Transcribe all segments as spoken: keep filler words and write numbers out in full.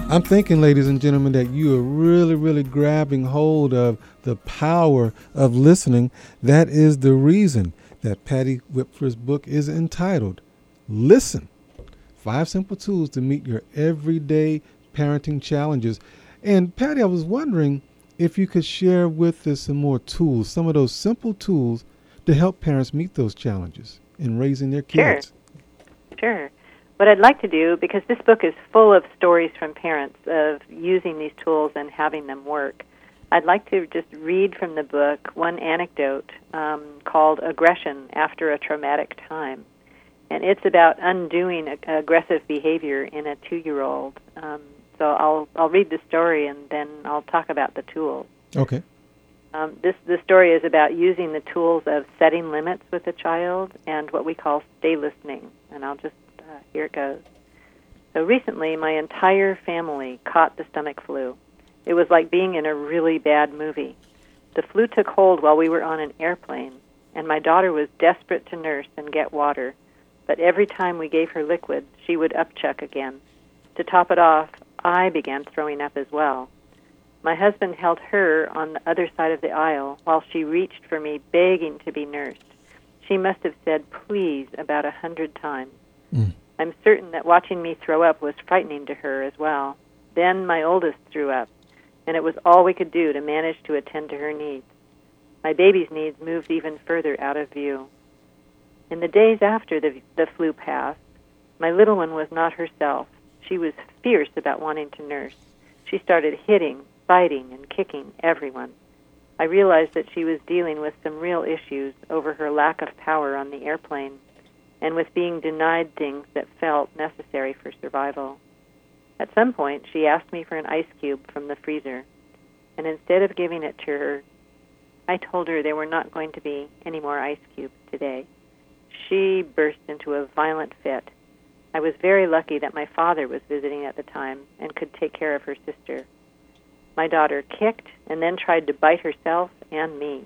I'm thinking, ladies and gentlemen, that you are really, really grabbing hold of the power of listening. That is the reason that Patty Whitford's book is entitled Listen, Five Simple Tools to Meet Your Everyday Parenting Challenges. And Patty, I was wondering if you could share with us some more tools, some of those simple tools to help parents meet those challenges in raising their kids. Sure, sure. What I'd like to do, because this book is full of stories from parents of using these tools and having them work, I'd like to just read from the book one anecdote um, called Aggression After a Traumatic Time. And it's about undoing ag- aggressive behavior in a two-year-old. Um, so I'll I'll read the story and then I'll talk about the tools. Okay. Um, this the story is about using the tools of setting limits with a child and what we call stay listening. And I'll just Uh, here it goes. So recently, my entire family caught the stomach flu. It was like being in a really bad movie. The flu took hold while we were on an airplane, and my daughter was desperate to nurse and get water. But every time we gave her liquid, she would upchuck again. To top it off, I began throwing up as well. My husband held her on the other side of the aisle while she reached for me, begging to be nursed. She must have said please about a hundred times. Mm. I'm certain that watching me throw up was frightening to her as well. Then my oldest threw up, and it was all we could do to manage to attend to her needs. My baby's needs moved even further out of view. In the days after the, the flu passed, my little one was not herself. She was fierce about wanting to nurse. She started hitting, biting, and kicking everyone. I realized that she was dealing with some real issues over her lack of power on the airplane, and with being denied things that felt necessary for survival. At some point, she asked me for an ice cube from the freezer, and instead of giving it to her, I told her there were not going to be any more ice cubes today. She burst into a violent fit. I was very lucky that my father was visiting at the time and could take care of her sister. My daughter kicked and then tried to bite herself and me.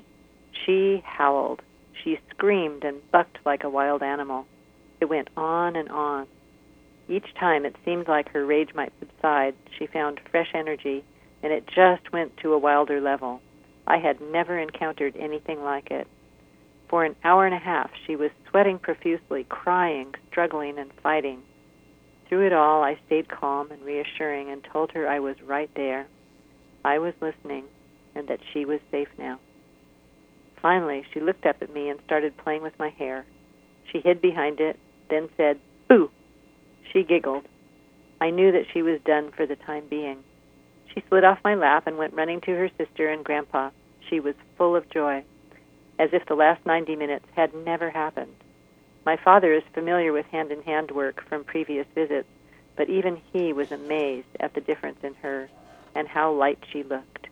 She howled. She screamed and bucked like a wild animal. It went on and on. Each time it seemed like her rage might subside, she found fresh energy, and it just went to a wilder level. I had never encountered anything like it. For an hour and a half, she was sweating profusely, crying, struggling, and fighting. Through it all, I stayed calm and reassuring and told her I was right there. I was listening, and that she was safe now. Finally, she looked up at me and started playing with my hair. She hid behind it, then said, "Boo!" She giggled. I knew that she was done for the time being. She slid off my lap and went running to her sister and Grandpa. She was full of joy, as if the last ninety minutes had never happened. My father is familiar with hand-in-hand work from previous visits, but even he was amazed at the difference in her and how light she looked.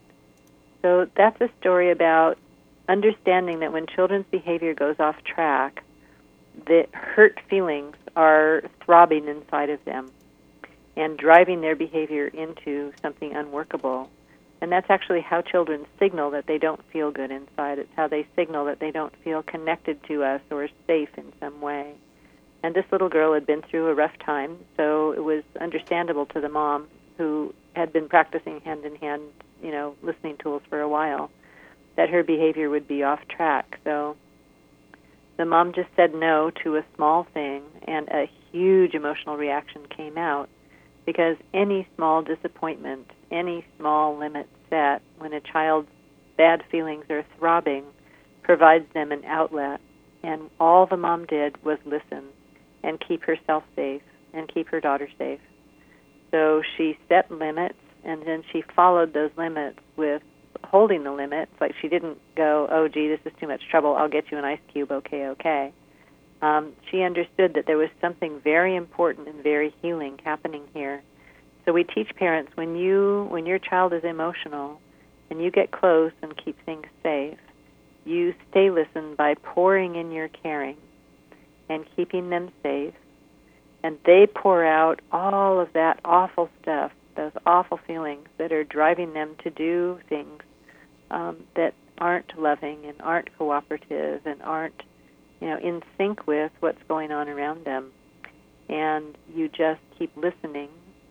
So that's a story about understanding that when children's behavior goes off track, the hurt feelings are throbbing inside of them and driving their behavior into something unworkable. And that's actually how children signal that they don't feel good inside. It's how they signal that they don't feel connected to us or safe in some way. And this little girl had been through a rough time, so it was understandable to the mom, who had been practicing hand-in-hand, you know, listening tools for a while, that her behavior would be off track. So the mom just said no to a small thing, and a huge emotional reaction came out, because any small disappointment, any small limit set, when a child's bad feelings are throbbing, provides them an outlet. And all the mom did was listen and keep herself safe and keep her daughter safe. So she set limits, and then she followed those limits with holding the limits. Like, she didn't go, "Oh, gee, this is too much trouble. I'll get you an ice cube. Okay, okay." Um, she understood that there was something very important and very healing happening here. So we teach parents, when you, when your child is emotional and you get close and keep things safe, you stay listen by pouring in your caring and keeping them safe, and they pour out all of that awful stuff, those awful feelings that are driving them to do things um, that aren't loving and aren't cooperative and aren't, you know, in sync with what's going on around them. And you just keep listening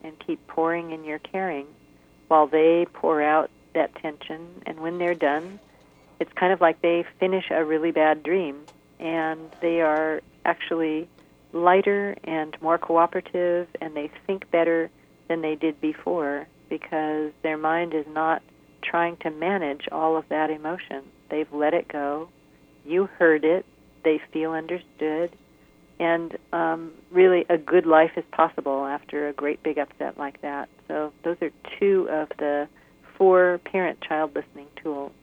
and keep pouring in your caring while they pour out that tension. And when they're done, it's kind of like they finish a really bad dream, and they are actually lighter and more cooperative, and they think better than they did before because their mind is not trying to manage all of that emotion. They've let it go. You heard it. They feel understood. And um, really a good life is possible after a great big upset like that. So those are two of the four parent-child listening tools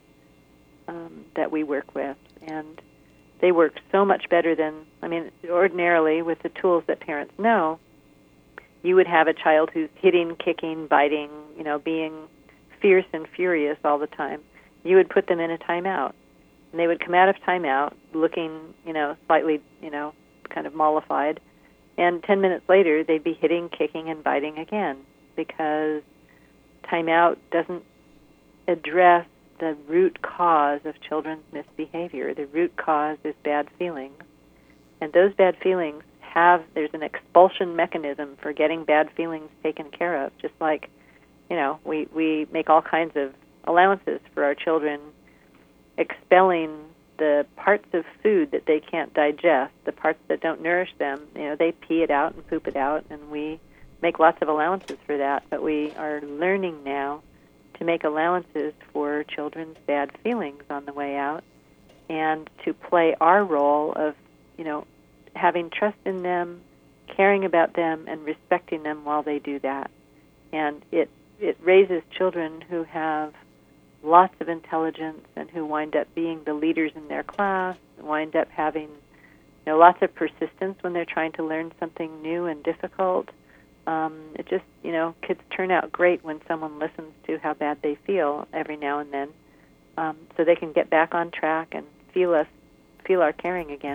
um, that we work with. And they work so much better than, I mean, ordinarily with the tools that parents know, you would have a child who's hitting, kicking, biting, you know, being fierce and furious all the time. You would put them in a timeout. And they would come out of timeout looking, you know, slightly, you know, kind of mollified. And ten minutes later, they'd be hitting, kicking, and biting again because timeout doesn't address the root cause of children's misbehavior. The root cause is bad feelings. And those bad feelings have, there's an expulsion mechanism for getting bad feelings taken care of, just like, you know, we, we make all kinds of allowances for our children, expelling the parts of food that they can't digest, the parts that don't nourish them. You know, they pee it out and poop it out, and we make lots of allowances for that. But we are learning now to make allowances for children's bad feelings on the way out, and to play our role of, you know, having trust in them, caring about them, and respecting them while they do that. And it it raises children who have lots of intelligence and who wind up being the leaders in their class, wind up having, you know, lots of persistence when they're trying to learn something new and difficult. Um, it just, you know, kids turn out great when someone listens to how bad they feel every now and then, um, so they can get back on track and feel us, feel our caring again.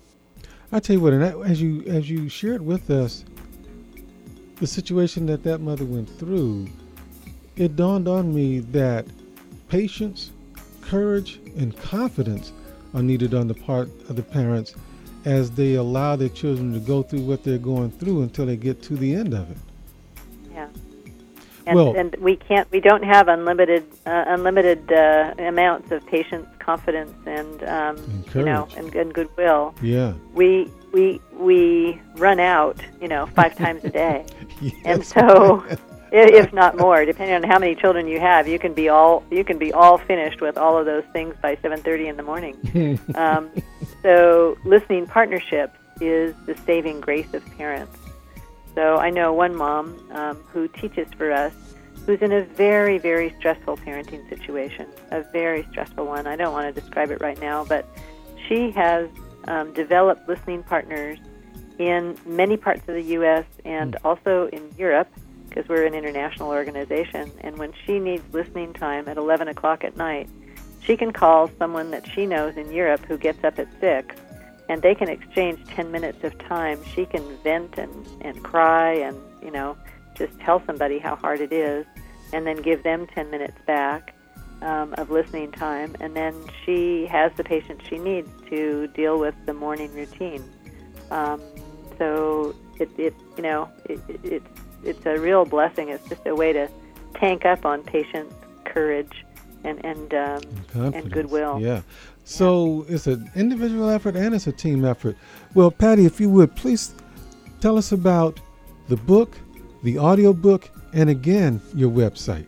I tell you what, and as you as you shared with us the situation that that mother went through, it dawned on me that patience, courage, and confidence are needed on the part of the parents as they allow their children to go through what they're going through until they get to the end of it. Yeah. And, well, and we can't, we don't have unlimited, uh, unlimited uh, amounts of patience, confidence, and um, and you know, and, and goodwill. Yeah. We we we run out, you know, five times a day, yes. and so, if not more, depending on how many children you have, you can be all you can be all finished with all of those things by seven thirty in the morning. um, so, listening partnerships is the saving grace of parents. So I know one mom um, who teaches for us, who's in a very, very stressful parenting situation, a very stressful one. I don't want to describe it right now, but she has um, developed listening partners in many parts of the U S and also in Europe, because we're an international organization. And when she needs listening time at eleven o'clock at night, she can call someone that she knows in Europe who gets up at six, and they can exchange ten minutes of time. She can vent and, and cry and, you know, just tell somebody how hard it is, and then give them ten minutes back um, of listening time. And then she has the patience she needs to deal with the morning routine. Um, so it, it, you know, it, it, it's it's a real blessing. It's just a way to tank up on patience, courage, and and um, and goodwill. Yeah. So it's an individual effort and it's a team effort. Well, Patty, if you would, please tell us about the book, the audio book, and again, your website.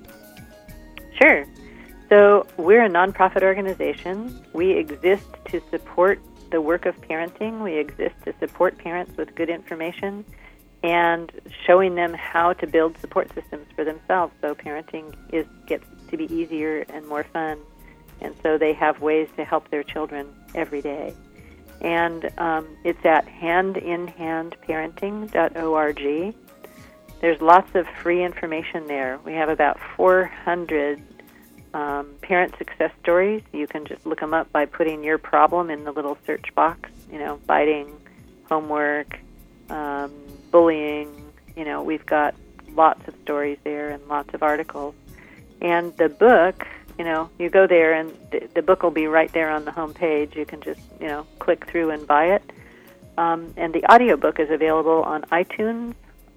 Sure. So we're a nonprofit organization. We exist to support the work of parenting. We exist to support parents with good information and showing them how to build support systems for themselves so parenting is gets to be easier and more fun. And so they have ways to help their children every day. And um, it's at hand in hand parenting dot org. There's lots of free information there. We have about four hundred um, parent success stories. You can just look them up by putting your problem in the little search box, you know, biting, homework, um, bullying. You know, we've got lots of stories there and lots of articles. And the book, you know, you go there and the, the book will be right there on the home page. You can just, you know, click through and buy it. Um, and the audiobook is available on iTunes,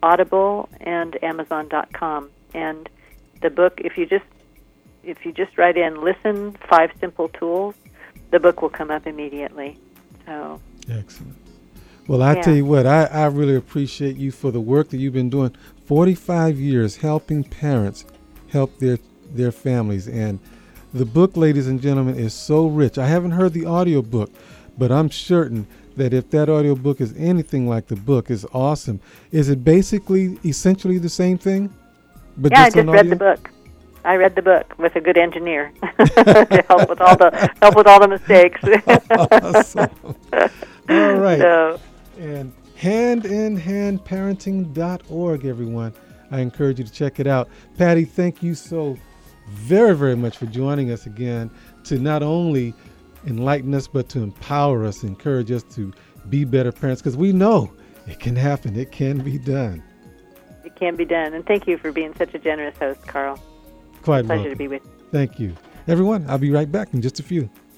Audible and Amazon dot com. And the book, if you just if you just write in "Listen, Five Simple Tools," the book will come up immediately. So excellent. Well, I yeah. tell you what, I, I really appreciate you for the work that you've been doing. forty-five years helping parents help their their families. And the book, ladies and gentlemen, is so rich. I haven't heard the audio book, but I'm certain that if that audio book is anything like the book, it's awesome. Is it basically essentially the same thing? But yeah, just I just on read audio? the book. I read the book with a good engineer to help with all the help with all the mistakes. Awesome. All right. So, and hand in hand parenting dot org, everyone. I encourage you to check it out. Patty, thank you so very, very much for joining us again to not only enlighten us, but to empower us, encourage us to be better parents, because we know it can happen. It can be done. it can be done. And thank you for being such a generous host, Carl. Quite Pleasure welcome. to be with you. Thank you. Everyone, I'll be right back in just a few.